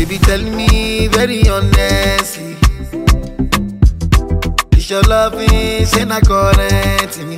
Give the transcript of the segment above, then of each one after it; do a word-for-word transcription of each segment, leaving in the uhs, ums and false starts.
be telling me very honestly. It's your loving, say not current to me.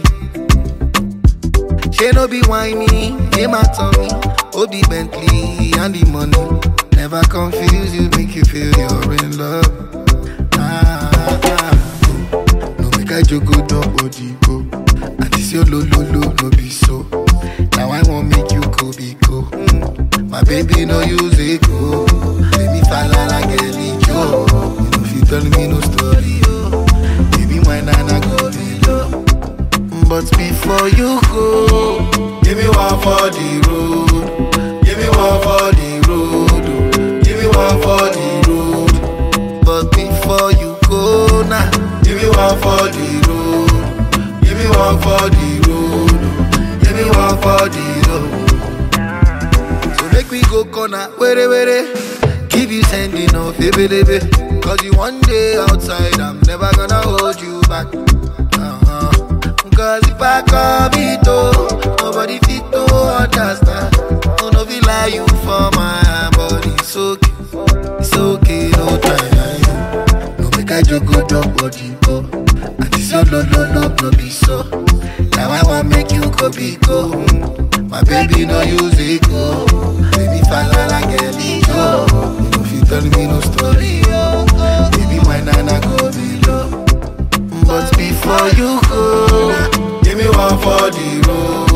She no be whiny, they my tummy. Oh, the Bentley and the money. Never confuse you, make you feel you're in love. Ah, ah, oh. No make I joke, don't body go. And this your low, low, low, no be so. Now I won't make you go be go. Mm. My baby no use it go. Let me fall like a Joe. You know if you tell me no story, oh. Baby my nana go below. But before you go, give me one for the road. Give me one for the road. Oh. Give me one for the road. But before you go now, give me one for the road. Give me one for the road. Oh. Give me one for the road. So make we go corner, were were. Keep you sending off, baby, baby. Cause you one day outside, I'm never gonna hold you back. Uh-huh. Cause if I come it oh, nobody fit to understand. Oh, no, we lie you for my body. It's okay, it's okay, no time. No make I joke, go drop body go. And this your love, love, love, no be so. Now I want make you go be go. My baby no use it go. Baby fall like a Joe. You know if you tell me no story, oh. Baby my nana go below. But before you go, give me one for the road.